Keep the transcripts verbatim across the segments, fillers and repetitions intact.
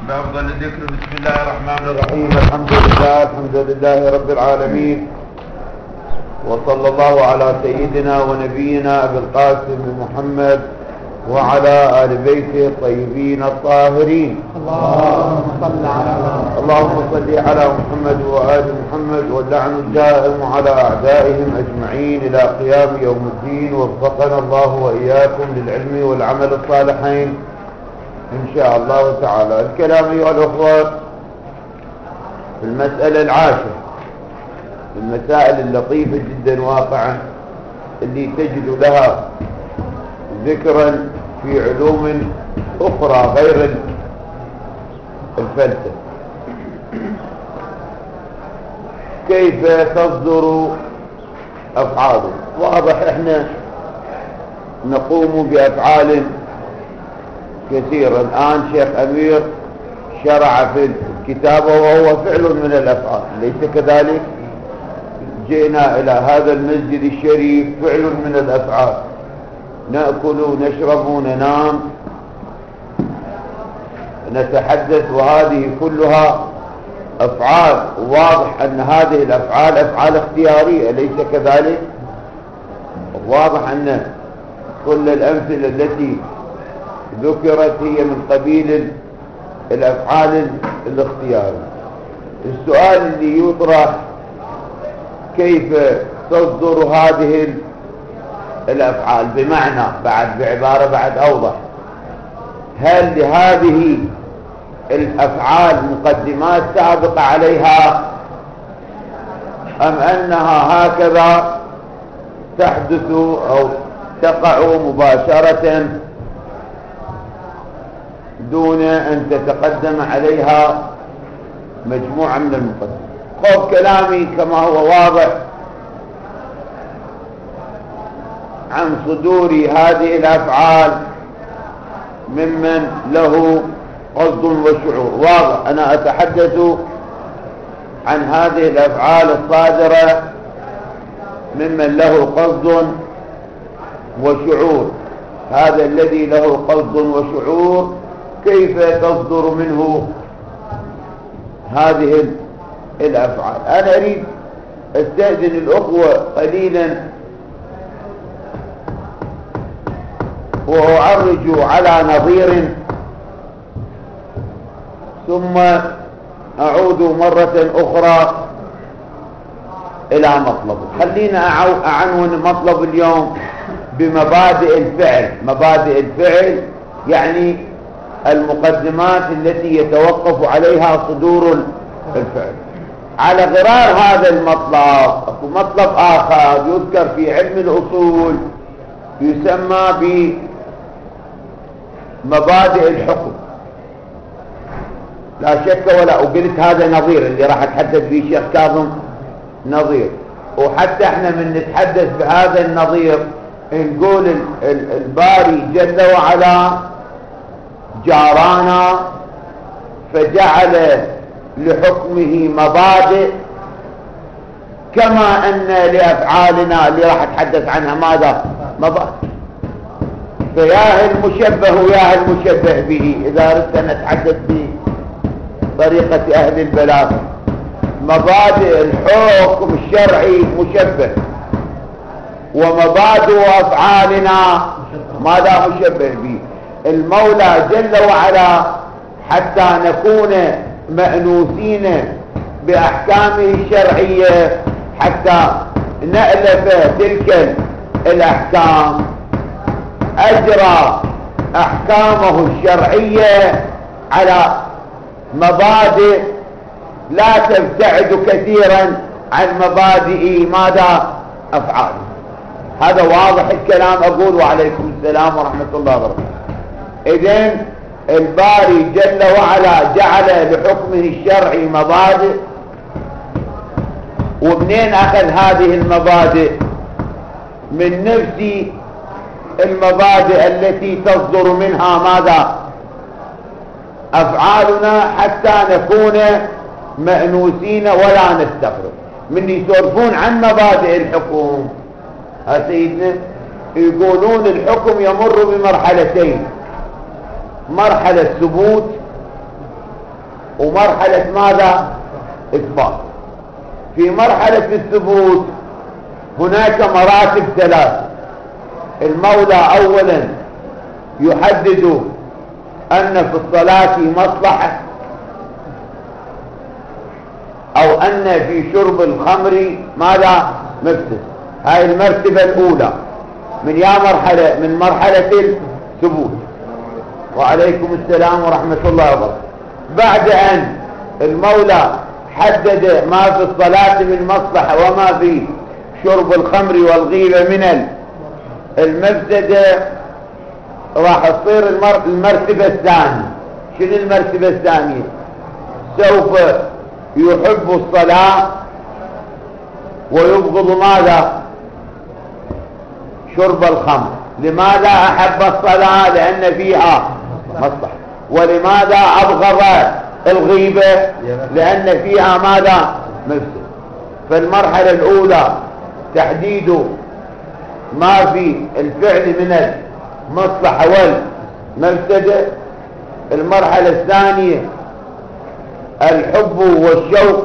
بأفضل الذكر. بسم الله الرحمن الرحيم. الحمد لله الحمد لله رب العالمين، وصلى الله على سيدنا ونبينا أبي القاسم محمد وعلى آل بيته الطيبين الطاهرين. اللهم صل على اللهم صل على محمد وآل محمد، واللعن الدائم على أعدائهم أجمعين إلى قيام يوم الدين. وفقنا الله وإياكم للعلم والعمل الصالحين إن شاء الله تعالى. الكلام أيها الأخوة في المسألة العاشرة، المسائل اللطيفة جدا واقعة اللي تجد لها ذكرا في علوم أخرى غير الفلسفة. كيف تصدر أفعاله؟ واضح احنا نقوم بأفعال كثيرا. الآن شيخ أمير شرع في الكتابة وهو فعل من الأفعال، ليس كذلك؟ جئنا إلى هذا المسجد الشريف، فعل من الأفعال. نأكل نشرب ننام نتحدث، وهذه كلها أفعال. واضح أن هذه الأفعال أفعال اختيارية، ليس كذلك؟ واضح أن كل الأمثلة التي ذكرت هي من قبيل الأفعال الاختيارية. السؤال اللي يطرح: كيف تصدر هذه الأفعال؟ بمعنى بعد بعبارة بعد أوضح، هل لهذه الأفعال مقدمات سابقة عليها، أم أنها هكذا تحدث أو تقع مباشرة دون أن تتقدم عليها مجموعة من المقدمات؟ خذ كلامي كما هو واضح عن صدور هذه الأفعال ممن له قصد وشعور. واضح أنا أتحدث عن هذه الأفعال الصادرة ممن له قصد وشعور. هذا الذي له قصد وشعور كيف تصدر منه هذه الأفعال؟ أنا أريد أستأذن الأخوة قليلا وأعرج على نظير ثم أعود مرة أخرى إلى مطلبه. خلينا أعنون مطلب اليوم بمبادئ الفعل. مبادئ الفعل يعني المقدمات التي يتوقف عليها صدور الفعل. على غرار هذا المطلب مطلب آخر يذكر في علم الأصول يسمى بمبادئ الحكم. لا شك ولا، وقلت هذا نظير اللي راح اتحدث فيه شيخ كاظم نظير. وحتى احنا من نتحدث بهذا النظير نقول الباري جل وعلا جارانا فجعل لحكمه مبادئ، كما أن لأفعالنا اللي راح أتحدث عنها ماذا؟ مبادئ. فياه المشبه وياه المشبه به، إذا أردت أن أتحدث بطريقة أهل البلاغة. مبادئ الحكم الشرعي مشبه، ومبادئ أفعالنا ماذا مشبه به؟ المولى جل وعلا حتى نكون مأنوسين بأحكامه الشرعية، حتى نألف تلك الأحكام، أجرى أحكامه الشرعية على مبادئ لا تبتعد كثيرا عن مبادئ ماذا؟ أفعاله. هذا واضح الكلام أقول. وعليكم السلام ورحمة الله وبركاته. إذن الباري جل وعلا جعل لحكمه الشرعي مبادئ، ومنين أخذ هذه المبادئ؟ من نفس المبادئ التي تصدر منها ماذا؟ أفعالنا، حتى نكون مأنوسين ولا نستغرب. من يسولفون عن مبادئ الحكم ها سيدنا يقولون الحكم يمر بمرحلتين: مرحلة ثبوت ومرحلة ماذا؟ إثبات. في مرحلة الثبوت هناك مراتب ثلاث. المولى أولا يحدد أن في الصلاة مصلحة، أو أن في شرب الخمر ماذا؟ مفسد. هاي المرتبة الأولى من يا مرحلة من مرحلة الثبوت. وعليكم السلام ورحمة الله وبركاته. بعد أن المولى حدد ما في الصلاة من مصلحة وما في شرب الخمر والغيبة من المفسدة، راح تصير المرتبة الثانية. شنو المرتبة الثانية؟ سوف يحب الصلاة ويبغض ماذا؟ شرب الخمر. لماذا أحب الصلاة؟ لأن فيها مصلحة. ولماذا أبغض الغيبة؟ لأن فيها ماذا؟ مفسد. فالمرحلة الأولى تحديد ما في الفعل من المصلحة والمفسدة. المرحلة الثانية الحب والشوق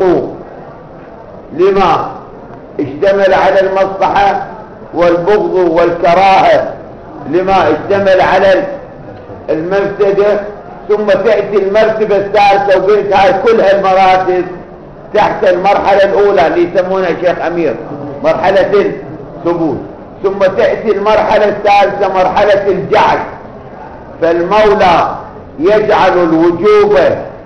لما اشتمل على المصلحة، والبغض والكراهة لما اشتمل على المفسدة. ثم تأتي المرتبة الثالثة، وقلت هاي كل هالمراتب تحت المرحلة الأولى اللي يسمونها شيخ أمير مرحلة الثبوت. ثم تأتي المرحلة الثالثة مرحلة الجعل. فالمولى يجعل الوجوب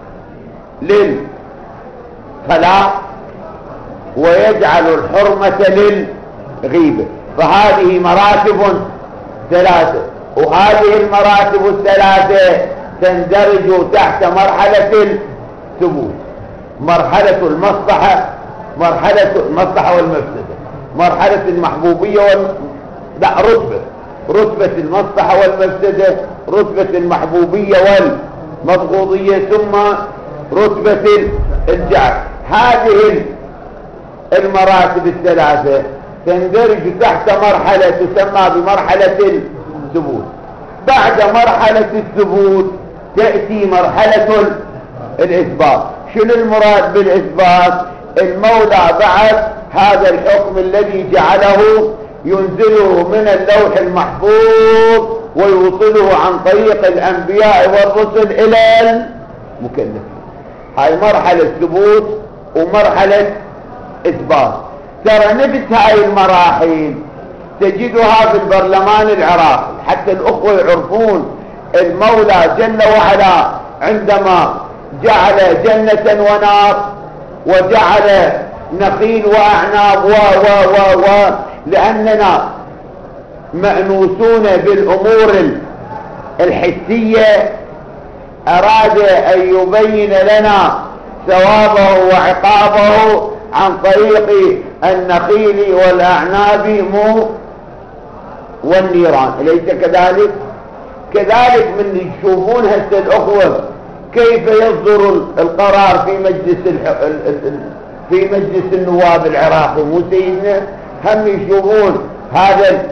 للصلاة ويجعل الحرمة للغيبة. فهذه مراتب ثلاثة، وهذه المراتب الثلاثة تندرج تحت مرحلة الثبوت. مرحلة المصلحة، مرحلة المصلحة والمفسدة، مرحلة المحبوبية وال... لا رتبة رتبة المصلحة والمفسدة، رتبة المحبوبية والمبغوضية، ثم رتبة الجعل. هذه المراتب الثلاثة تندرج تحت مرحلة تسمى بمرحلة الثبوت. بعد مرحلة الثبوت تأتي مرحلة الإثبات. شنو المراد بالإثبات؟ المولى بعد هذا الحكم الذي جعله ينزله من اللوح المحفوظ ويوصله عن طريق الأنبياء والرسل إلى المكلفين. هاي مرحلة ثبوت ومرحلة إثبات. ترى نفس هاي المراحل تجدها في البرلمان العراقي، حتى الأخوة يعرفون المولى جل وعلا عندما جعل جنة ونار وجعل نخيل وأعناب و و و و لأننا مأنوسون بالأمور الحسية، أراد أن يبين لنا ثوابه وعقابه عن طريق النخيل والأعناب مو والنيران. أليس كذلك؟ كذلك من يشوفون هسه الأخوة كيف يصدر القرار في مجلس في مجلس النواب العراقي، مو سيدنا؟ هم يشوفون هذا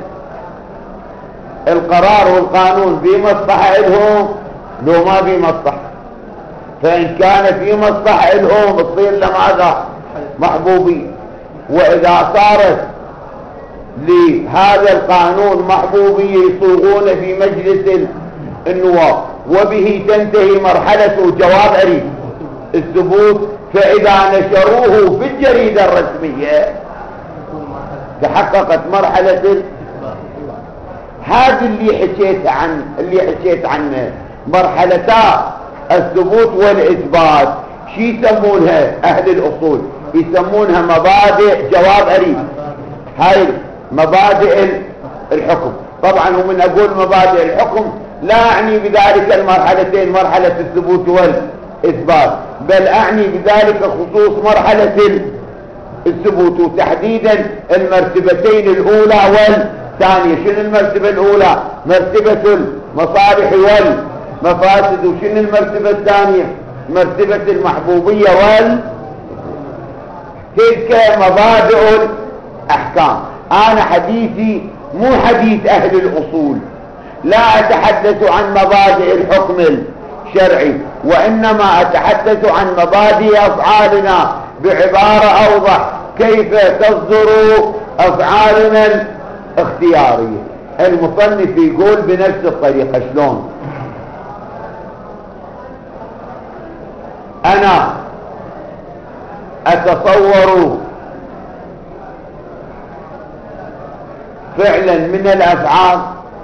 القرار والقانون في مصلحة لهم لو ما في مصلحة. فإن كان في مصلحة لهم تصير لماذا؟ محبوبي. وإذا صارت لهذا القانون محبوبية يصوغون في مجلس النواب، وبه تنتهي مرحلة جواب أريد الثبوت. فإذا نشروه في الجريدة الرسمية تحققت مرحلة. هذه اللي حكيت عن اللي حكيت عنه مرحلتا الثبوت والإثبات. شي يسمونها أهل الأصول؟ يسمونها مبادئ جواب أريد. هاي مبادئ الحكم. طبعا ومن أقول مبادئ الحكم لا أعني بذلك المرحلتين، مرحلة الثبوت والإثبات، بل أعني بذلك خصوص مرحلة الثبوت، وتحديدا المرتبتين الأولى والثانية. شنو المرتبة الأولى؟ مرتبة المصالح والمفاسد. وشنو المرتبة الثانية؟ مرتبة المحبوبية وال تلك مبادئ الأحكام. أنا حديثي مو حديث أهل الأصول، لا أتحدث عن مبادئ الحكم الشرعي، وإنما أتحدث عن مبادئ أفعالنا بعبارة أوضح، كيف تصدر أفعالنا الاختيارية. المصنف يقول بنفس الطريقة. شلون؟ أنا أتصور فعلا من الأفعال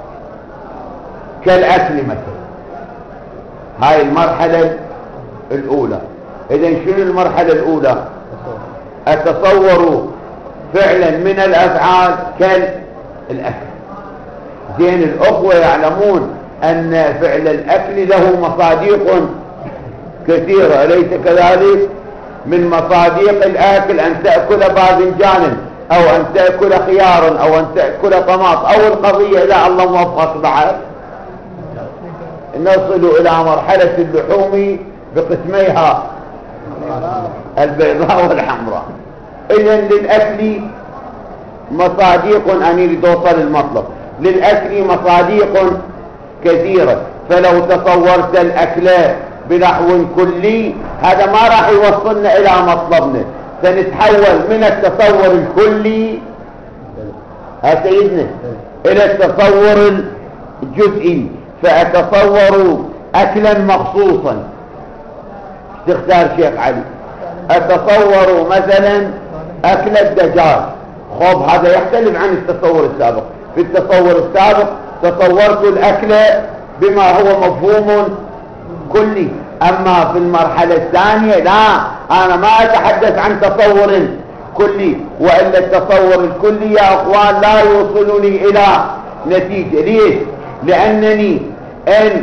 كالأكل مثلا، هاي المرحلة الأولى. إذن شنو المرحلة الأولى؟ أتصور فعلا من الأفعال كالأكل. زين، الأخوة يعلمون أن فعل الأكل له مصادق كثيرة، أليس كذلك؟ من مصادق الأكل أن تأكل باذنجانا، أو أن تأكل خيارا، أو أن تأكل طماط، أو القضية لا الله موفق بعد نصل إلى مرحلة اللحوم بقسميها البيضاء والحمراء. إذن للأكل مصادق، أن يريد أوصل المطلب، للأكل مصادق كثيرة. فلو تصورت الأكل بنحو كلي هذا ما راح يوصلنا إلى مطلبنا، سنتحول من التصور الكلي ها سيدنا إلى التصور الجزئي. فأتصور أكلا مخصوصا، تختار شيخ علي، أتصور مثلا أكل الدجاج. خب هذا يختلف عن التصور السابق. في التصور السابق تصورت الأكل بما هو مفهوم كلي، أما في المرحلة الثانية لا، أنا ما أتحدث عن تصور كلي، وإلا التصور الكلي يا أخوان لا يوصلني إلى نتيجة. ليش؟ لأنني إن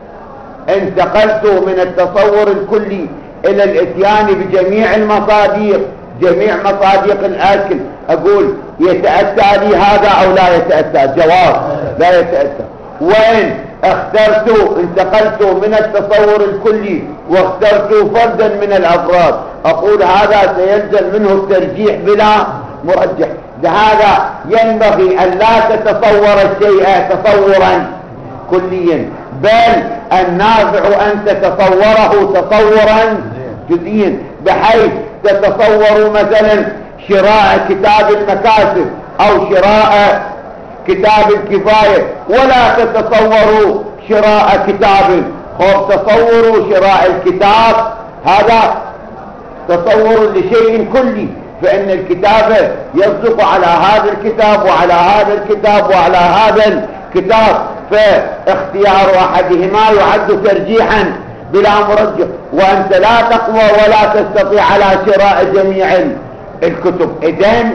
انتقلت من التصور الكلي إلى الاتيان بجميع المصادق، جميع مصادق الأكل، أقول يتأتى لي هذا أو لا يتأتى؟ جواب لا يتأتى. وإن اخترت انتقلت من التصور الكلي واخترت فردا من الأفراد، أقول هذا سيلزم منه الترجيح بلا مرجح. لهذا ينبغي أن لا تتصور الشيء تصورا كليا، بل النافع أن تتصوره تصورا جزئيا، بحيث تتصور مثلا شراء كتاب المكاسب أو شراء كتاب الكفاية، ولا تتصوروا شراء كتاب. خب تصوروا شراء الكتاب هذا تصور لشيء كلي، فإن الكتاب يصدق على هذا الكتاب وعلى هذا الكتاب وعلى هذا الكتاب، فاختيار أحدهما يعد ترجيحا بلا مرجح. وأنت لا تقوى ولا تستطيع على شراء جميع الكتب. إذن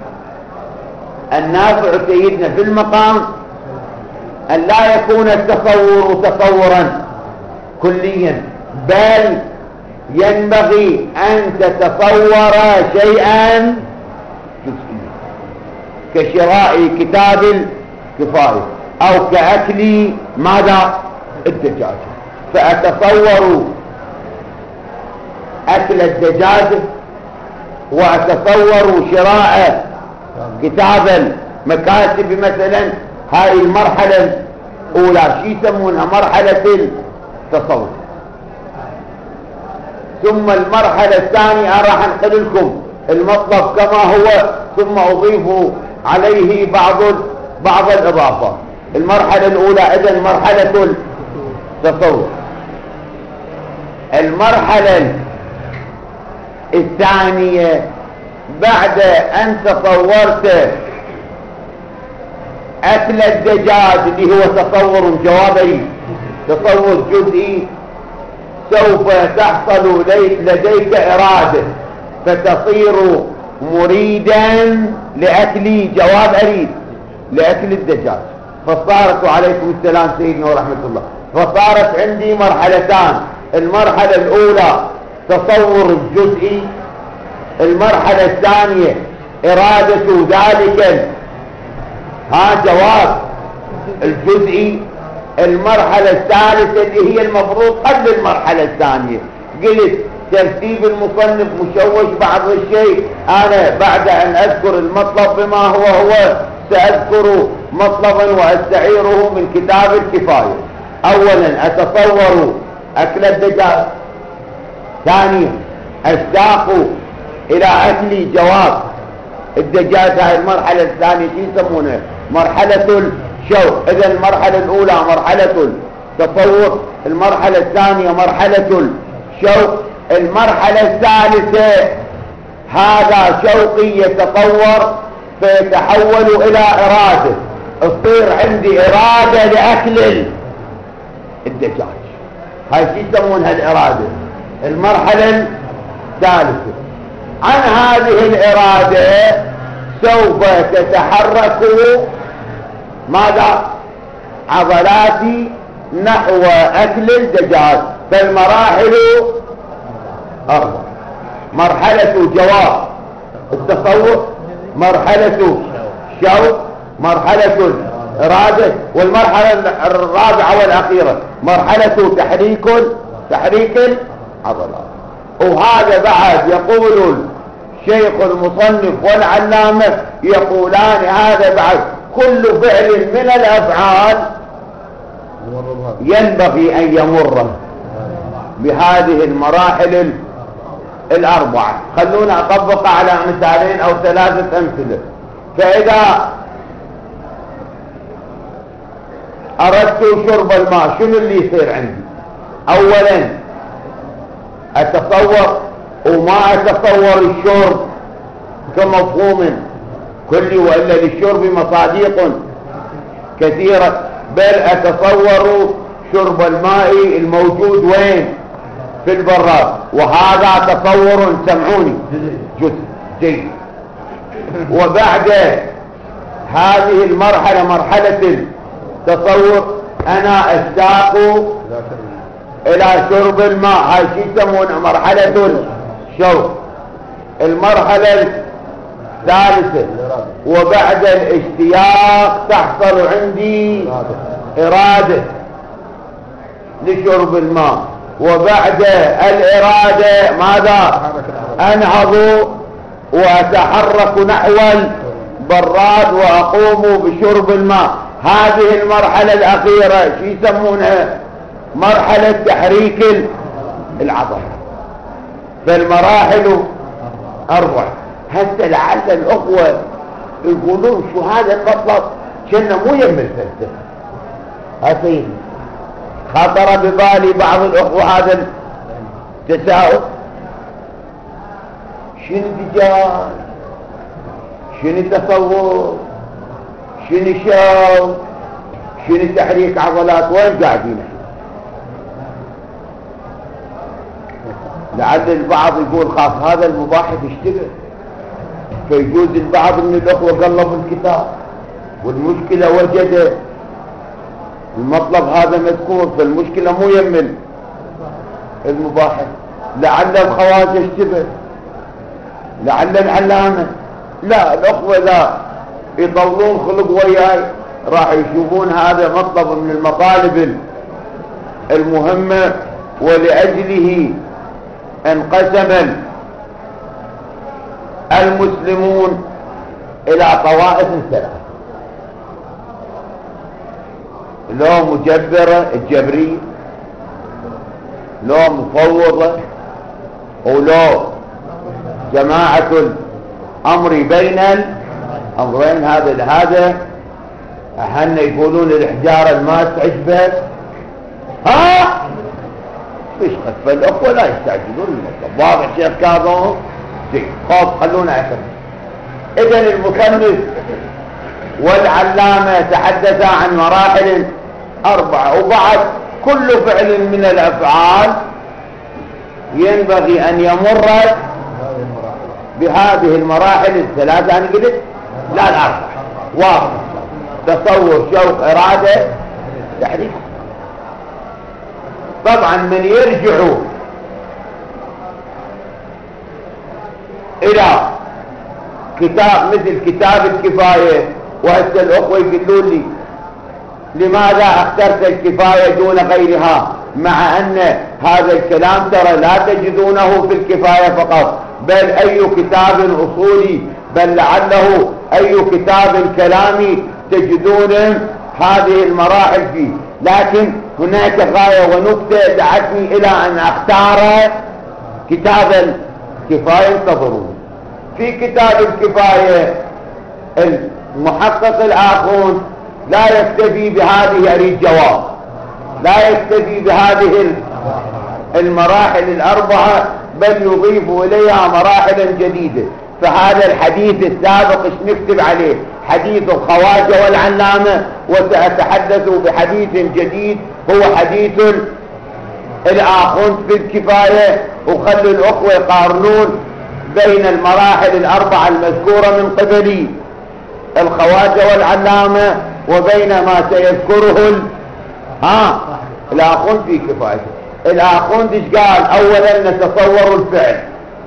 النافع سيدنا في المقام أن لا يكون التصور تصورا كليا، بل ينبغي أن تتصور شيئا كشراء كتاب الكفاية أو كأكل ماذا؟ الدجاج. فأتصور أكل الدجاج وأتصور شراء كتاب المكاسب مثلا. هاي المرحلة الأولى شو يسمونها؟ مرحلة التصور. ثم المرحلة الثانية راح انقل لكم المطلب كما هو، ثم أضيف عليه بعض بعض الإضافات. المرحلة الأولى إذن مرحلة التصور. المرحلة الثانية بعد أن تصورت أكل الدجاج اللي هو تصور جوابي، تصور جزئي، سوف تحصل لديك إرادة فتصير مريدا لأكل جواب أريد لأكل الدجاج. فصارت عليكم السلام سيدنا ورحمة الله. فصارت عندي مرحلتان، المرحلة الأولى تصور الجزئي، المرحلة الثانية إرادة ذلك ها جواب الجزئي. المرحلة الثالثة اللي هي المفروض قبل المرحلة الثانية، قلت ترتيب المصنف مشوش بعض الشيء. أنا بعد أن أذكر المطلب بما هو هو سأذكر مطلبا وأستعيره من كتاب الكفاية. أولا أتصور أكل الدجاج. ثانيا اشتاق إلى أكل جواب الدجاج. هاي المرحلة الثانية يسمونها مرحلة الشوق. إذا المرحلة الأولى مرحلة التصور، المرحلة الثانية مرحلة الشوق، المرحلة الثالثة هذا شوقي يتطور فيتحول إلى إرادة، تصير عندي إرادة لأكل الدجاج. هاي شو يسمونها الإرادة، المرحلة الثالثة. عن هذه الإرادة سوف تتحرك ماذا؟ عضلاتي نحو أكل الدجاج. فالمراحل أربع: مرحلة جواب التصور، مرحلة شوق، مرحلة إرادة، والمرحلة الرابعة والأخيرة مرحلة تحريك تحريك العضلات. وهذا بعد يقول الشيخ المصنف والعلامة يقولان هذا بعد كل فعل من الأفعال ينبغي أن يمر بهذه المراحل الأربعة. خلونا أطبق على مثالين أو ثلاثة أمثلة. فإذا أردت شرب الماء شنو اللي يصير عندي؟ أولا أتصور وما أتصور الشرب كمفهوم كلي، وإلا للشرب مصاديق كثيرة، بل أتصور شرب الماء الموجود وين؟ في البراد. وهذا تصور سمعوني جزء جيد. وبعد هذه المرحلة مرحلة التصور أنا أشتاق إلى شرب الماء. هاي شو يسمونها مرحلة الشوق. المرحلة الثالثة وبعد الاشتياق تحصل عندي إرادة لشرب الماء. وبعد الإرادة ماذا؟ أنهض وأتحرك نحو البراد وأقوم بشرب الماء. هذه المرحلة الأخيرة شو يسمونها؟ مرحلة تحريك العضلة. فالمراحل أربع. هسه لعل الأخوة يقولون شو هذا المطلب كنا مو يم الفلسفة. هاتين خطر ببالي بعض الأخوة هذا التساؤل: شنو دجاج؟ شنو تصور؟ شنو شوق؟ شنو تحريك عضلات؟ وين قاعدين؟ لعل البعض يقول خاف هذا المباحث يشتغل، فيجوز البعض من الأخوة قلب الكتاب والمشكلة وجد المطلب هذا مذكور، فالمشكلة مو يمل المباحث. لعل الخواجة اشتبه، لعل العلامة. لا، الأخوة لا يطولون خلق وياي راح يشوفون هذا مطلب من المطالب المهمة، ولأجله انقسم المسلمون إلى طوائف ثلاثة: لو مجبرة الجبرية، لو مفوضة، ولو جماعة الأمر بين الأمرين. هذا لهذا أحنا يقولون الحجارة الماس عجبت ها مش قد. فالأخوة لا يستعجلون المطلب. واضح شيخ كاظم؟ خوف خلونا أكمل. إذن المصنف والعلامة تحدثا عن مراحل أربعة، وبعد كل فعل من الأفعال ينبغي أن يمر بهذه المراحل الثلاثة. أنا قلت لا الأربعة. واضح: تصور، شوق، إرادة، تحريك. طبعا من يرجعوا إلى كتاب مثل كتاب الكفاية، وهسه الأخوة يقولون لي لماذا اخترت الكفاية دون غيرها، مع أن هذا الكلام ترى لا تجدونه في الكفاية فقط، بل أي كتاب أصولي، بل لعله أي كتاب كلامي تجدون هذه المراحل فيه. لكن هناك غاية ونكتة دعتني إلى أن أختار كتاب الكفاية. انتظروا في كتاب الكفاية المحقق الآخون لا يكتفي بهذه، أريد جواب، لا يكتفي بهذه المراحل الأربعة بل يضيف إليها مراحل جديدة. فهذا الحديث السابق ايش نكتب عليه؟ حديث الخواجة والعلامة، وسأتحدث بحديث جديد هو حديث الآخون في الكفاية. وخلوا الأخوة يقارنون بين المراحل الأربعة المذكورة من قبل الخواجة والعلامة وبين ما سيذكره ها الآخون في كفاية. الآخون ايش قال؟ أولا نتصور الفعل،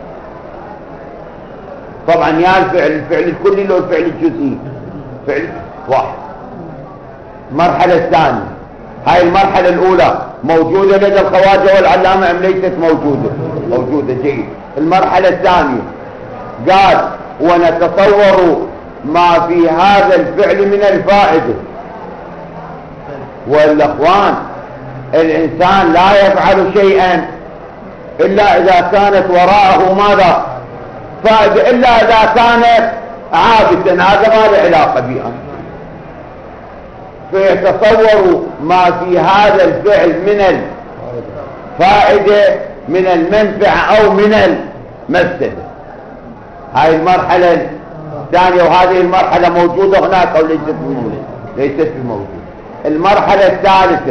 طبعا يا الفعل الفعل الكلي لو الفعل الجزئي، فعل واحد. المرحلة الثانية، هاي المرحلة الأولى موجودة لدى الخواجة والعلامة أم ليست موجودة؟ موجودة. جيد. المرحلة الثانية قال ونتصور ما في هذا الفعل من الفائدة. والأخوان الإنسان لا يفعل شيئا إلا إذا كانت وراءه ماذا؟ فائدة، إلا إذا كانت عابثا، هذا ما له علاقة بها. فيتصور ما في هذا الفعل من الفائدة من المنفعة أو من المفسدة. هاي المرحلة الثانية، وهذه المرحلة موجودة هناك أو ليست موجودة؟ ليست موجودة. المرحلة الثالثة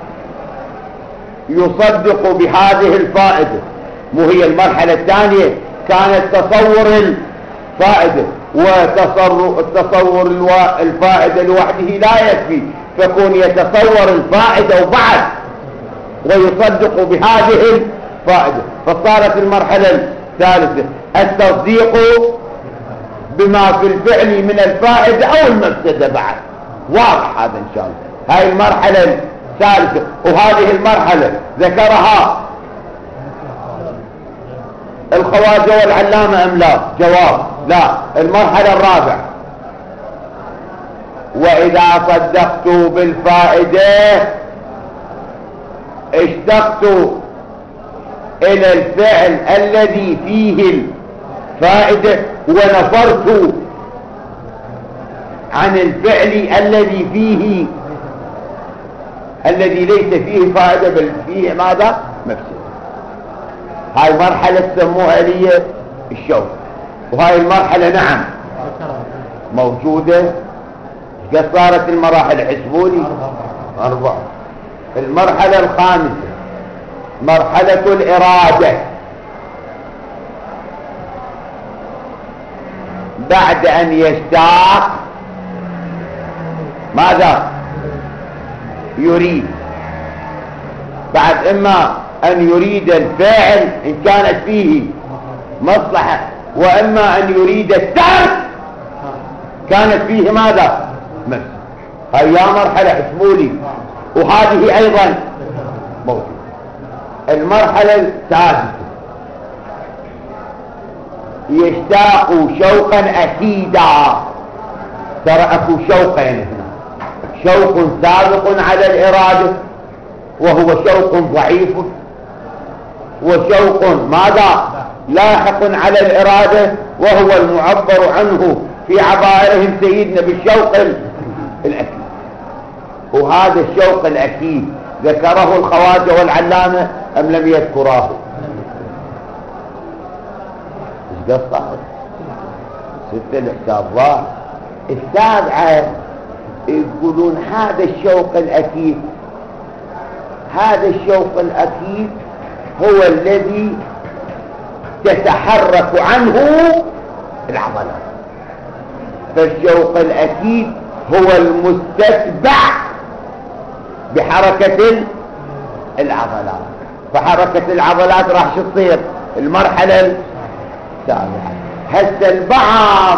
يصدق بهذه الفائدة، مو هي المرحلة الثانية كانت تصور الفائدة، وتصور الفائدة لوحده لا يكفي، فكون يتصور الفائدة وبعد ويصدق بهذه الفائدة. فصارت المرحلة الثالثة التصديق بما في الفعل من الفائدة أو المفسدة بعد. واضح هذا إن شاء الله. هاي المرحلة الثالثة. وهذه المرحلة ذكرها الخواجة والعلامة أم لا؟ جواب لا. المرحلة الرابعة وإذا صدقت بالفائدة اشتقت إلى الفعل الذي فيه الفائدة ونفرت عن الفعل الذي فيه الذي ليس فيه فائدة بل فيه ماذا؟ مفسدة. هاي مرحلة سموها لي الشوق. وهاي المرحلة نعم موجودة. قد صارت المراحل حسبوني أربعة. المرحلة الخامسة مرحلة الإرادة. بعد أن يشتاق ماذا؟ يريد. بعد إما أن يريد الفعل إن كانت فيه مصلحة، وإما أن يريد الترك كانت فيه ماذا؟ مس. هاي مرحلة حسبولي. وهذه أيضا موجودة. المرحلة السادسة يشتاق شوقا أكيدا. ترى أكو شوقين هنا، شوق سابق على الإرادة وهو شوق ضعيف، وشوق ماذا؟ لاحق على الإرادة وهو المعبر عنه في عبائرهم سيدنا بالشوق الأكيد. وهذا الشوق الأكيد ذكره الخواجة والعلامة أم لم يذكراه؟ ايش قصة؟ ستة الحساب ضاع. السابعة يقولون هذا الشوق الأكيد، هذا الشوق الأكيد هو الذي تتحرك عنه العضلات. فالشوق الأكيد هو المستتبع بحركة العضلات. فحركة العضلات راح تصير المرحلة السابعة. هسه البعض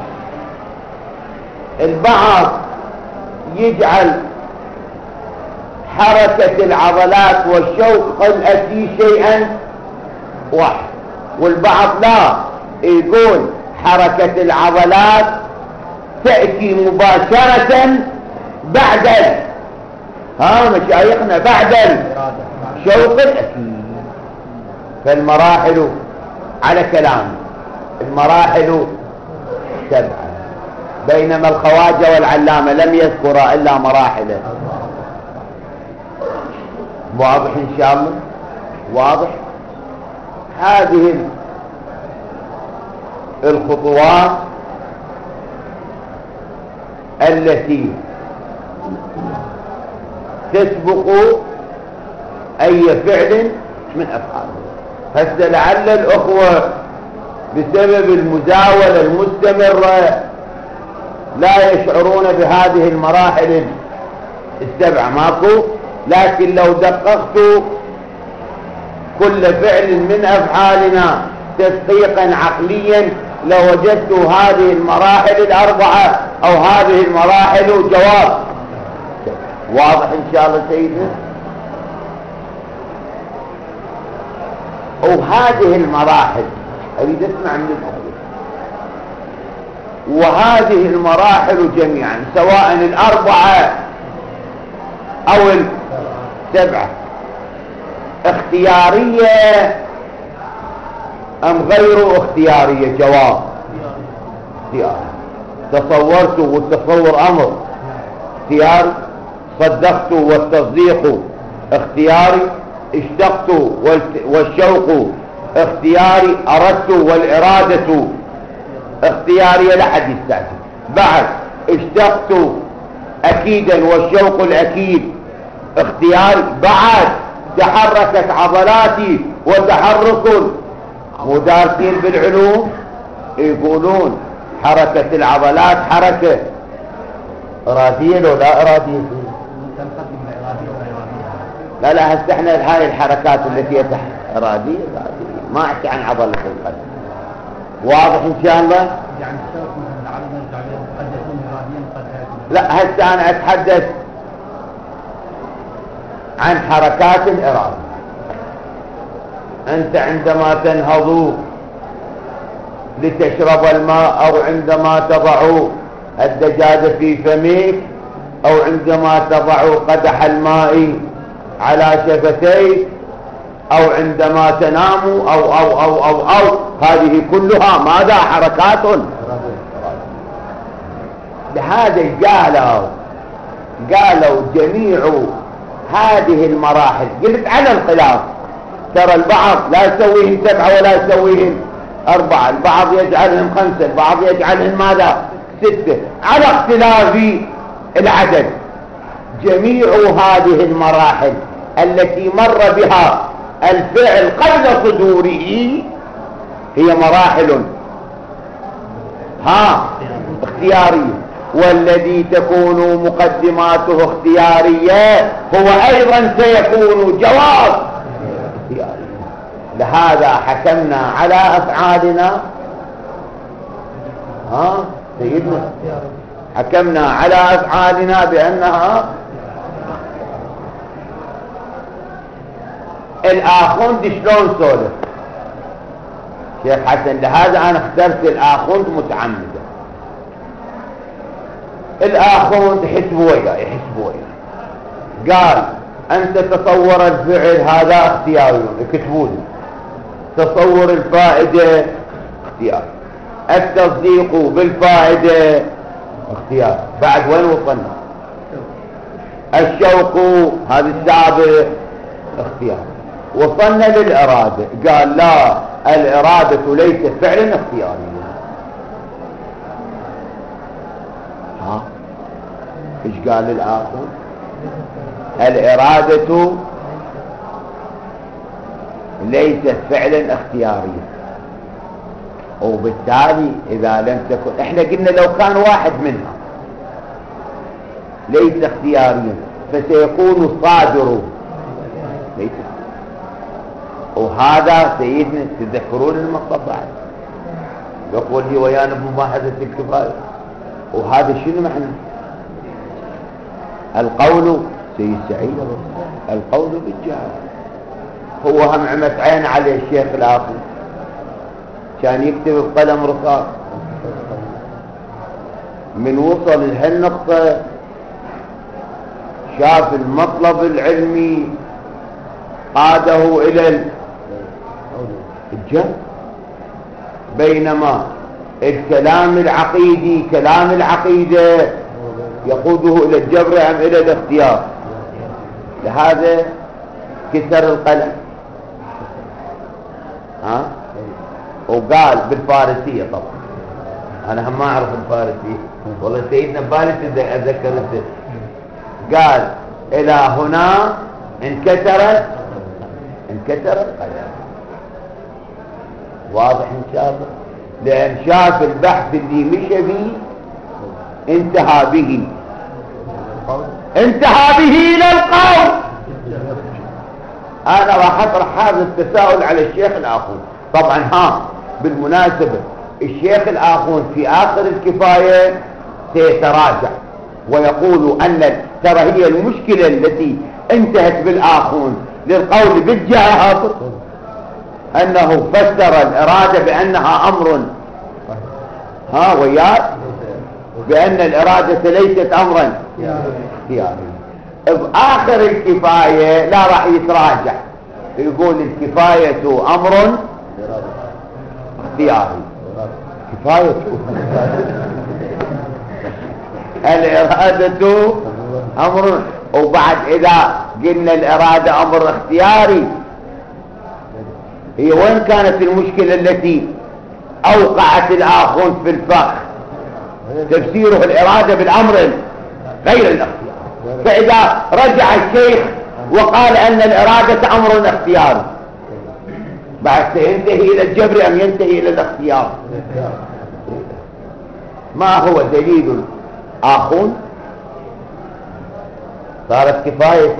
البعض يجعل حركة العضلات والشوق الأكيد شيئا واحد، والبعض لا، يقول حركة العضلات تأتي مباشرة بعد ها مشايخنا بعد الشوق الأكيد. فالمراحل على كلام المراحل سبعة، بينما الخواجة والعلامة لم يذكر إلا مراحل. واضح إن شاء الله؟ واضح. هذه الخطوات التي تسبق أي فعل من أفعاله. هسه لعل الأخوة بسبب المزاولة المستمرة لا يشعرون بهذه المراحل السبعة ماكو، لكن لو دققت كل فعل من أفعالنا تدقيقا عقليا لوجدت هذه المراحل الأربعة أو هذه المراحل جواب. واضح إن شاء الله سيدنا؟ وهذه المراحل أريد أسمع من الأخوة، وهذه المراحل جميعا سواء الأربعة أو السبعة اختيارية أم غير اختيارية؟ جواب اختياري. تصورت والتصور أمر اختياري، صدقت والتصديق اختياري، اشتقت والشوق اختياري، أردت والإرادة اختيارية. لا حد يستعجل. بعد اشتقت أكيدا والشوق الأكيد اختياري. بعد تحركت عضلاتي وتحرك مدارسين بالعلوم يقولون حركة العضلات حركة إرادية لو لا إرادية؟ لا لا هسه احنا هاي الحركات التي هي إرادية إرادية، ما أحكي عن عضلة القلب. واضح إن شاء الله؟ لا هسه أنا أتحدث عن حركات الإرادة. أنت عندما تنهض لتشرب الماء، أو عندما تضع الدجاجة في فمك، أو عندما تضع قدح الماء على شفتيك، أو عندما تنام، أو أو أو أو أو هذه كلها ماذا؟ حركات. لهذا قالوا قالوا جميع هذه المراحل، قلت على الخلاف، ترى البعض لا يسويهم سبعة ولا يسويهم أربعة، البعض يجعلهم خمسة، البعض يجعلهم ماذا؟ ستة، على اختلاف العدد. جميع هذه المراحل التي مر بها الفعل قبل صدوره هي مراحل ها اختيارية، والذي تكون مقدماته اختيارية هو أيضا سيكون جواب اختياري. لهذا حكمنا على أفعالنا ها سيدنا، حكمنا على أفعالنا بأنها الآخوند. شلون سولف شيخ حسن؟ لهذا أنا اخترت الآخوند متعمدا. الآخوند حسب وياه يحسب وياه، قال أنت تصور الفعل هذا اختياري، اكتبوا لي تصور الفائدة اختيار، التصديق بالفائدة اختيار. بعد وين وصلنا؟ الشوق هذا السابق اختيار. وصلنا للإرادة، قال لا، الإرادة ليست فعلا اختياريا. ها ايش قال الآخر؟ الإرادة ليست فعلا اختياريا، وبالتالي إذا لم تكن، احنا قلنا لو كان واحد منها ليس اختياريا فسيكون صادر ليس. وهذا سيدنا تذكرون المقطع يقول لي ويانا بمباحثة الكفاية، وهذا شنو معنى القول؟ سيد سعيد القول بالجهل. هو هم عمت عين على الشيخ الآخر كان يكتب بقلم رصاص، من وصل لهالنقطة شاف المطلب العلمي قاده إلى الجهل، بينما الكلام العقيدي كلام العقيدة يقوده إلى الجبر أم إلى الاختيار. لهذا كسر القلم، ها وقال بالفارسية. طبعا أنا هم ما أعرف الفارسية، والله سيدنا فارس أذكر السر. قال إلى هنا انكسرت انكسر القلم. واضح إن شاء الله، لأن شاف البحث اللي مشى فيه انتهى به انتهى به إلى القول. أنا راح أطرح هذا التساؤل على الشيخ الآخون. طبعا ها بالمناسبة الشيخ الآخون في آخر الكفاية سيتراجع ويقول أن ترى هي المشكلة التي انتهت بالآخون للقول بالجهل أنه فسر الإرادة بأنها أمر، ها وياك، بأن الإرادة ليست أمرا اختياري. بآخر الكفاية لا راح يتراجع، يقول الكفاية أمر اختياري. كفاية الإرادة أمر. وبعد إذا قلنا الإرادة أمر اختياري، هي وين كانت المشكلة التي أوقعت الآخون في الفخ؟ تفسيره الإرادة بالأمر غير الاختيار. فإذا رجع الشيخ وقال أن الإرادة أمر اختياري، بعد سينتهي إلى الجبر أم ينتهي إلى الاختيار؟ ما هو دليل الآخون؟ صارت كفاية.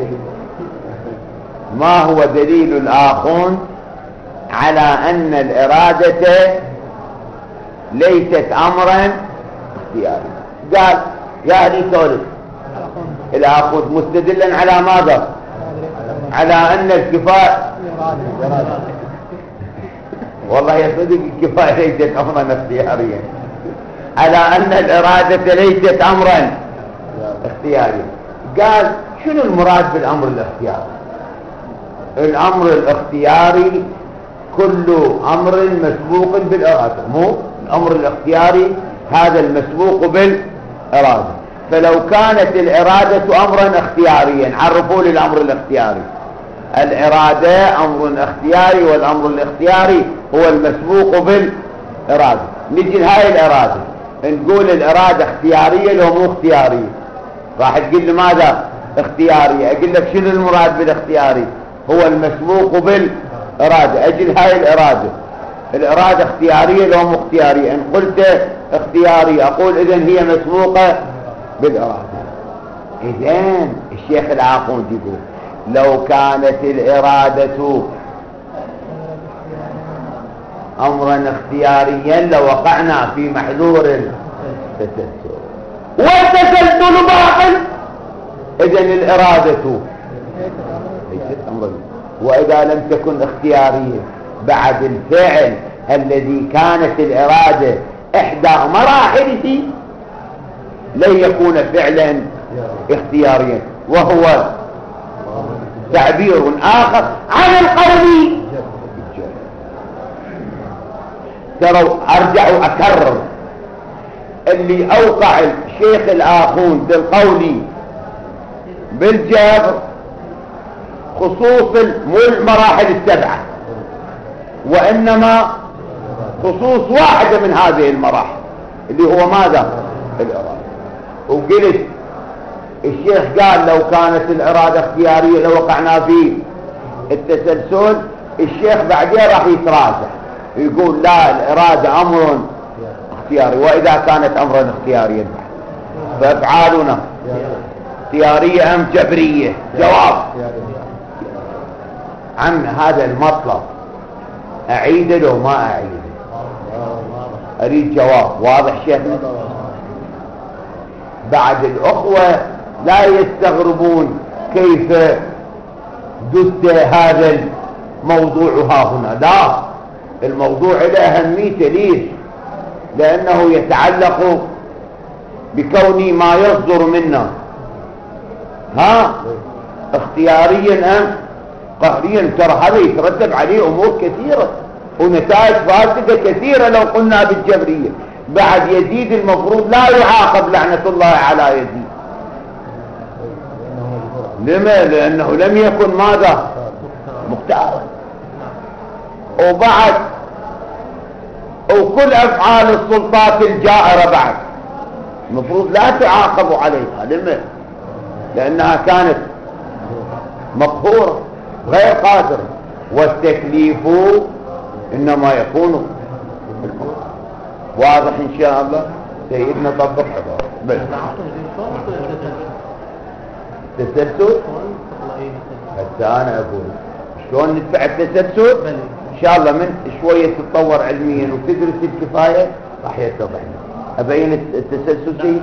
ما هو دليل الآخون على أن الإرادة ليست أمرا اختياري؟ قال يا أهلي سولف الآخذ مستدلا على ماذا؟ على أن الكفاية، والله يصدق الكفاية ليست أمرا اختياريا، على أن الإرادة ليست أمرا اختياريا. قال شنو المراد بالأمر الاختياري؟ الأمر الاختياري كل أمر مسبوق بالإرادة، مو الأمر الاختياري هذا المسبوق بالإرادة. فلو كانت الإرادة أمرا اختياريا، عرفوا لي الأمر الاختياري. الإرادة أمر اختياري، والأمر الاختياري هو المسبوق بالإرادة. نجي لهاي الإرادة نقول الإرادة اختيارية لو مو اختيارية. راح تقول لي ماذا اختيارية؟ أقول لك شنو المراد بالاختياري؟ هو المسبوق بالإرادة. أجل هاي الإرادة، الإرادة اختيارية لو مو اختيارية. إن قلت اختياري أقول إذن هي مسبوقة بالإرادة. إذن الشيخ العاقون يقول لو كانت الإرادة أمرا اختياريا لوقعنا في محذور التسلسل، والتسلسل باطل. إذن الإرادة ليست أمرا، وإذا لم تكن اختيارية بعد الفعل الذي كانت الإرادة إحدى مراحله لن يكون فعلا اختياريا، وهو تعبير آخر عن القول. تروا أرجع أكرر اللي أوقع الشيخ الآخون بالقول بالجبر خصوص مو المراحل السبعة، وإنما خصوص واحدة من هذه المراحل اللي هو ماذا؟ الإرادة. وقلت الشيخ قال لو كانت الإرادة اختيارية لوقعنا في التسلسل. الشيخ بعدين راح يتراجع يقول لا، الإرادة أمر اختياري، وإذا كانت أمرا اختياريا فأفعالنا اختيارية أم جبرية؟ جواب عم هذا المطلب أعيده لو ما أعيده؟ أريد جواب واضح شيخنا. بعد الأخوة لا يستغربون كيف دست هذا الموضوع ها هنا. لا، الموضوع له أهميته. ليش؟ لأنه يتعلق بكون ما يصدر منا ها اختياريا أم قهريا؟ ترى هذا يترتب عليه أمور كثيرة ونتائج فاسدة كثيرة لو قلنا بالجبرية. بعد يزيد المفروض لا يعاقب لعنة الله على يزيد. لما؟ لأنه لم يكن ماذا؟ مختارا. وبعد وكل أفعال السلطات الجائرة بعد المفروض لا تعاقب عليها. لما؟ لأنها كانت مقهورة غير قادرة. والتكليف إنما يكون واضح إن شاء الله. سيدنا طبق حضار بس تسلسل. حتى أنا أقول شلون ندفع التسلسل إن شاء الله من شوية تتطور علميا وتدرس الكفاية راح يتضح لك. أبين التسلسل شيء؟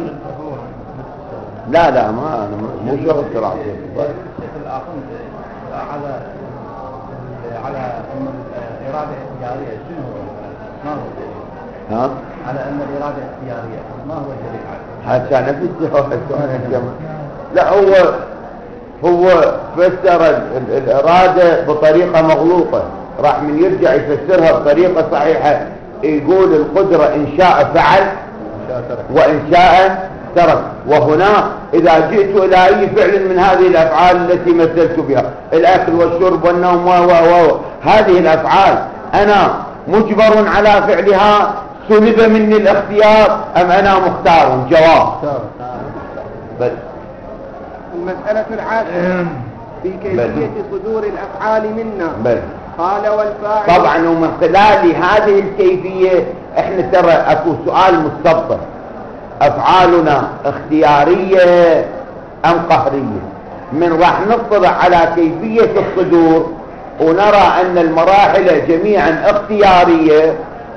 لا لا ما أنا مو شغل قراءة الكفاية. على على أن الإرادة اختيارية شنو ما هو دليل؟ ها؟ على أن الإرادة اختيارية ما هو دليل عليه؟ حتى نفس الجواب. لا هو هو فسر ال الإرادة بطريقة مغلوطة. راح من يرجع يفسرها بطريقة صحيحة يقول القدرة إن شاء فعل وإن شاء ترك. وهنا إذا جئت إلى أي فعل من هذه الأفعال التي مثلت بها الأكل والشرب والنوم و و هذه الأفعال أنا مجبر على فعلها سلب مني الاختيار أم أنا مختار؟ جواب بس. المسألة العاشرة في كيفية صدور الأفعال منا بس. قال والفاعل. طبعا ومن خلال هذه الكيفية احنا ترى اكو سؤال مستبطن: افعالنا اختيارية ام قهرية؟ من راح نطلع على كيفية الصدور ونرى ان المراحل جميعا اختيارية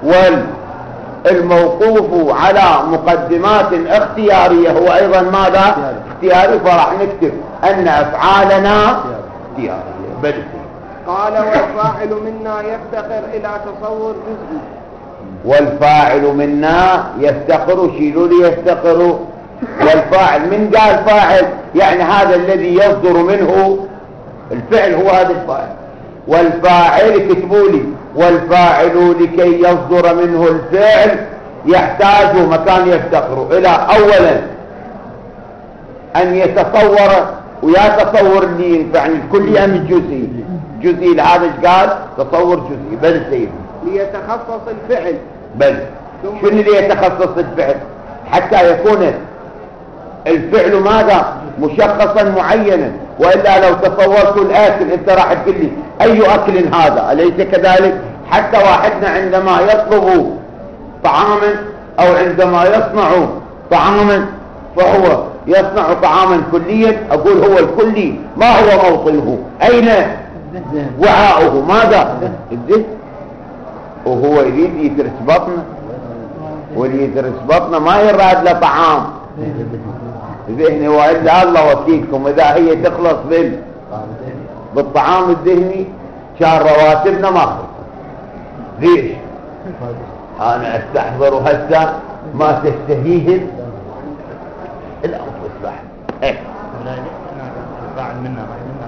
والموقوف على مقدمات اختيارية هو ايضا ماذا؟ اختياري. فراح نكتب ان افعالنا اختيارية بل. قال والفاعل منا يفتقر إلى تصور جزئي. والفاعل منا يفتقر. شيلوا لي يفتقر. والفاعل من قال فاعل يعني هذا الذي يصدر منه الفعل هو هذا الفاعل. والفاعل كتبوا لي والفاعل لكي يصدر منه الفعل يحتاج مكان يفتقر إلى أولا أن يتصور ويتصور لي يعني الكلي أم الجزئي؟ جزئي. لهذا قال تصور جزئي بل سيد ليتخصص الفعل بل. شنو اللي يتخصص الفعل؟ حتى يكون الفعل ماذا؟ مشخصا معينا. وإلا لو تصورت الآكل انت راح تقول لي أي أكل هذا؟ أليس كذلك؟ حتى واحدنا عندما يطلب طعاما أو عندما يصنع طعاما فهو يصنع طعاما كليا. أقول هو الكلي ما هو موطنه؟ أين وعاؤه؟ ماذا؟ الذهن. وهو يريد يدرس بطنه واللي يدرس بطنه ما يراد له طعام ذهني. وإلا الله وكيلكم إذا هي تخلص بال بالطعام الذهني كان رواتبنا ما خلص. ليش؟ أنا أستحضر هسه ما تشتهيه الأنفس بعد. إيه الفاعل منا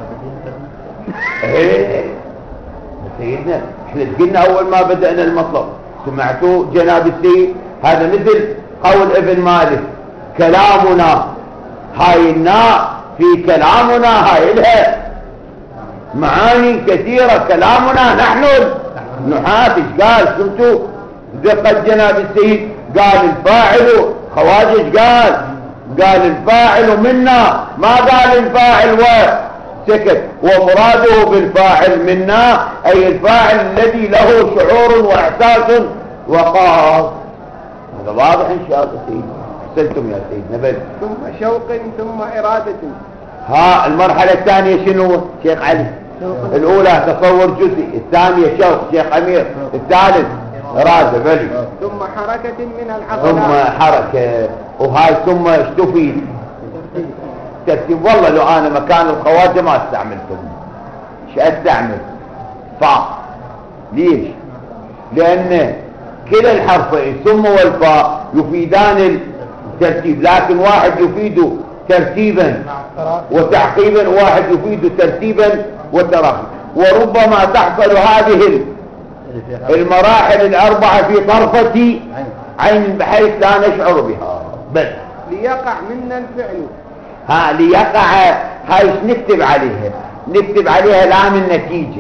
ايه سيدنا احنا قلنا اول ما بدأنا المطلب سمعتوا جناب السيد هذا مثل قول ابن مالك: كلامنا هاي الناء في كلامنا هاي لها معاني كثيرة. كلامنا نحن نحات. ايش قال؟ سمتوا دقة جناب السيد؟ قال الفاعل. خواجج قال قال الفاعل منا ما قال الفاعل و سكت. ومراده بالفاعل منا أي الفاعل الذي له شعور وإحساس وقاص. هذا واضح إن شاء الله سيدنا. أحسنتم يا سيدنا بل. ثم شوق ثم إرادة. ها المرحلة الثانية شنو شيخ علي؟ الأولى تصور جزئي، الثانية شوق شيخ أمير، الثالث إرادة بلي. ثم حركة من العقل. ثم حركة. وهاي ثم ايش تفيد؟ ترتيب. والله لو انا مكان الخواجه ما استعملتهم. ايش استعمل؟ فاء. ليش؟ لان كلا الحرفين ثم والفاء يفيدان الترتيب، لكن واحد يفيد ترتيبا وتعقيبا، واحد يفيد ترتيبا وتراخي. وربما تحصل هذه المراحل الأربعة في طرفة عين بحيث لا نشعر بها. بل ليقع منا الفعل. ها ليقع، هاي نكتب عليها، نكتب عليها لام النتيجة.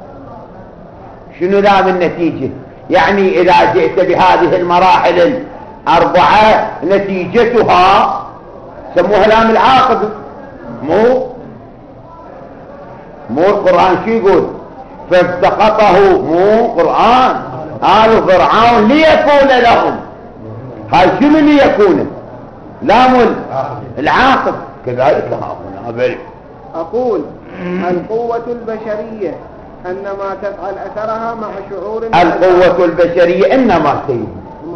شنو لام النتيجة؟ يعني إذا جئت بهذه المراحل الأربعة نتيجتها سموها لام العاقبة. مو مو القرآن شو يقول؟ فالتقطه، مو قرآن، آل فرعون ليكون لهم. هاي شنو ليكون؟ لام العاقب. كذلك هنا بل أقول القوة البشرية إنما تفعل أثرها مع شعور. القوة البشرية إنما سيد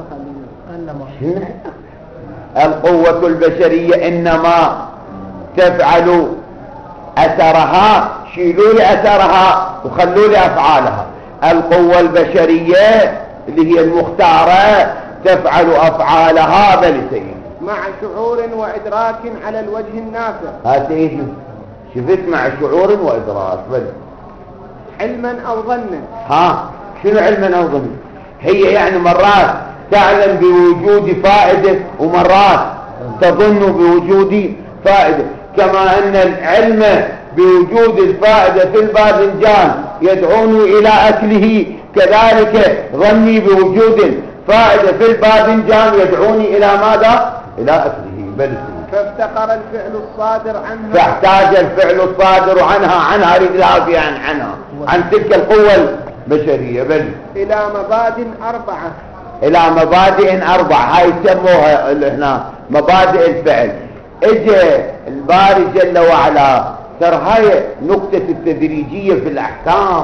القوة البشرية إنما تفعل أثرها. شيلوا لي أثرها وخلوا لي أفعالها. القوة البشرية اللي هي المختارة تفعل أفعالها. بل سيد مع شعور وإدراك على الوجه النافع. ها سيدي شفت مع شعور وإدراك. بل علما أو ظنا. ها شنو علما أو ظنا؟ هي يعني مرات تعلم بوجود فائدة ومرات تظن بوجود فائدة. كما أن العلم بوجود الفائدة في الباذنجان يدعوني إلى أكله، كذلك ظني بوجود الفائدة في الباذنجان يدعوني إلى ماذا؟ إلى أكله. بل فافتقر الفعل الصادر عنها، فاحتاج الفعل الصادر عنها عنها رجلها عن عنها عن تلك القوة البشرية. بل إلى مبادئ أربعة. إلى مبادئ أربعة. هاي يسموها هنا مبادئ الفعل. اجى الباري جل وعلا، ترى هاي نقطة التدريجية في الأحكام.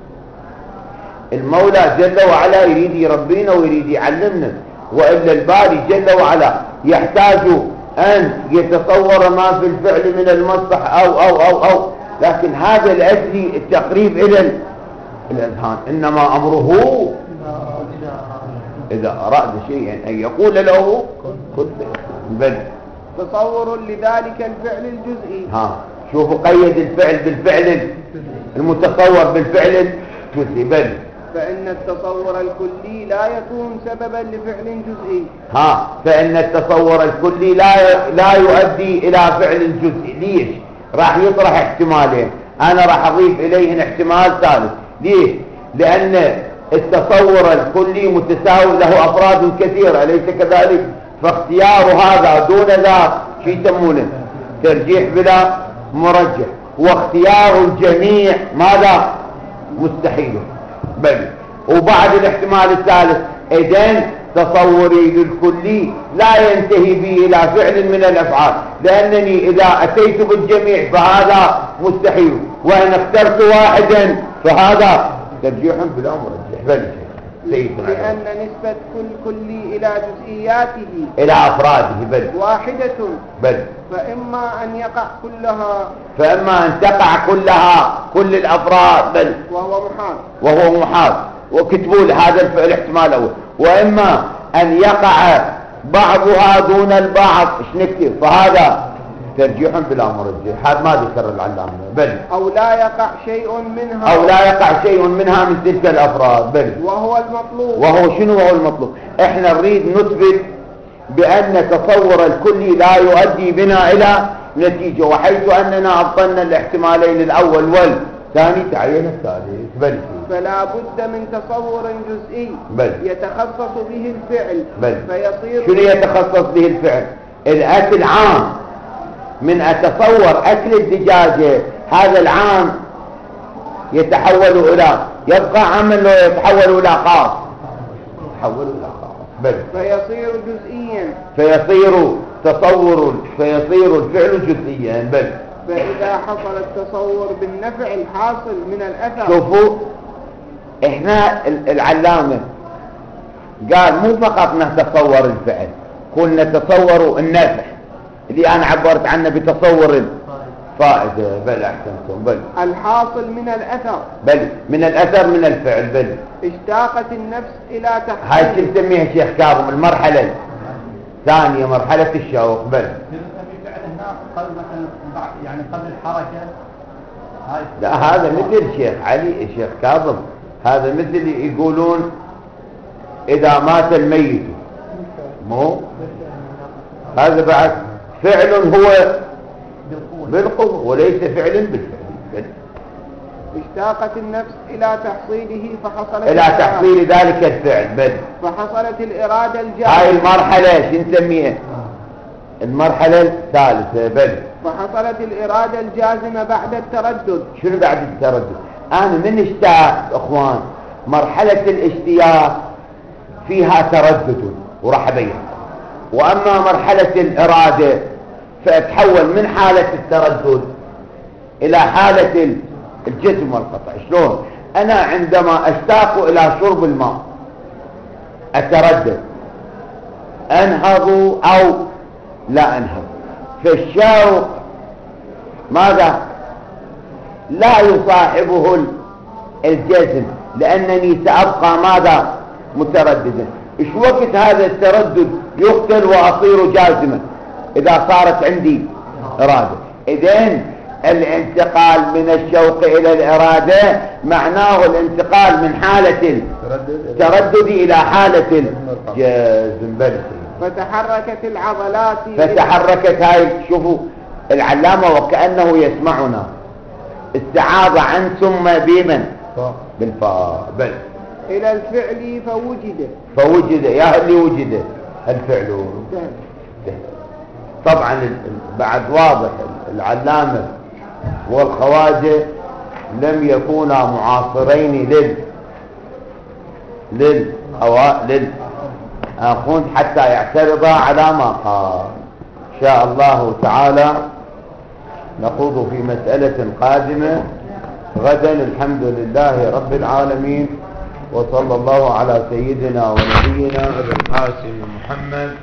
المولى جل وعلا يريد يربينا ويريد يعلمنا، وإلا الباري جل وعلا يحتاج أن يتصور ما في الفعل من المصلح أو أو أو أو لكن هذا لأجل التقريب إلى الأذهان. إنما أمره إذا أراد شيئا أن يقول له كن فيكون. بل تصور لذلك الفعل الجزئي. ها شوفوا قيد الفعل بالفعل المتصور بالفعل الجزئي. بل فإن التصور الكلي لا يكون سببا لفعل جزئي. ها فإن التصور الكلي لا لا يؤدي إلى فعل جزئي. ليش؟ راح يطرح احتمالين، أنا راح أضيف إليهن احتمال ثالث. ليش؟ لأن التصور الكلي متساوي له أفراد كثيرة، أليس كذلك؟ فاختيار هذا دون ذا شو يسمونه؟ ترجيح بلا مرجح. واختيار الجميع ماذا؟ مستحيل. بل وبعد الاحتمال الثالث إذن تصوري للكلي لا ينتهي به إلى فعل من الأفعال، لأنني إذا أتيت بالجميع فهذا مستحيل، وإن اخترت واحدا فهذا ترجيح بلا مرجح. بل لأن نسبة كل كلي إلى جزئياته إلى أفراده بل واحدة. بل فإما أن يقع كلها فإما أن تقع كلها كل الأفراد. بل وهو محال وهو محال وكتبوا هذا الفعل احتمال أول. وإما أن يقع بعضها دون البعض. ايش نكتب؟ فهذا ترجيح بلا مرجح. هذا ما ذكر العلامة. بل أو لا يقع شيء منها أو لا يقع شيء منها من تلك الأفراد. بل وهو المطلوب. وهو شنو هو المطلوب؟ احنا نريد نثبت بأن تصور الكلي لا يؤدي بنا إلى نتيجة، وحيث أننا أبطلنا الاحتمالين الأول والثاني تعين الثالث. بل فلا بد من تصور جزئي بل يتخصص به الفعل. بل فيصير شنو يتخصص به الفعل؟ الأكل عام. من أتصور أكل الدجاجة هذا العام يتحول إلى يبقى عام لو يتحول إلى خاص يتحول إلى خاص. بل فيصير جزئيا فيصير تصور فيصير الفعل جزئيا. بل فإذا حصل التصور بالنفع الحاصل من الأثر. شوفوا احنا العلامة قال مو فقط نتصور الفعل، قلنا نتصور النفع اللي أنا عبرت عنه بتصور الفائدة. بل أحسنتم. بل الحاصل من الأثر. بل من الأثر من الفعل. بل اشتاقت النفس إلى تحقيق. هاي شو نسميها شيخ كاظم؟ المرحلة الثانية مرحلة الشوق. بل قبل مثلا يعني قبل الحركة. لا هذا مثل الشيخ علي الشيخ كاظم، هذا مثل يقولون إذا مات الميت، مو هذا بعد فعل هو بالقوة وليس فعل بالفعل. اشتاقت النفس إلى تحصيله فحصلت إلى تحصيل ذلك الفعل بل فحصلت الإرادة الجازمة. هاي المرحلة شو نسميها؟ المرحلة الثالثة بل فحصلت الإرادة الجازمة بعد التردد. شنو بعد التردد؟ أنا من اشتاق أخوان مرحلة الاشتياق فيها تردد وراح أبين، وأما مرحلة الإرادة فأتحول من حالة التردد إلى حالة الجسم والقطع. شلون؟ أنا عندما أشتاق إلى شرب الماء أتردد أنهض أو لا أنهض، فالشوق ماذا؟ لا يصاحبه الجسم لأنني سأبقى ماذا؟ مترددا. إيش وقت هذا التردد يقتل وأصير جازما؟ إذا صارت عندي إرادة. إذن الانتقال من الشوق إلى الإرادة معناه الانتقال من حالة التردد إلى حالة الجزم. فتحركت العضلات فتحركت هاي. شوفوا العلامة وكأنه يسمعنا، استعاض عن ثم بمن بالفاء بل إلى الفعل فوجد فوجد يا اللي وجد الفعل. طبعا بعد واضح العلامة والخواجة لم يكونا معاصرين لل لل لل أخوند حتى يعترض على ما قال. إن شاء الله تعالى نخوض في مسألة قادمة غدا. الحمد لله رب العالمين، وصلى الله على سيدنا ونبينا أبي القاسم محمد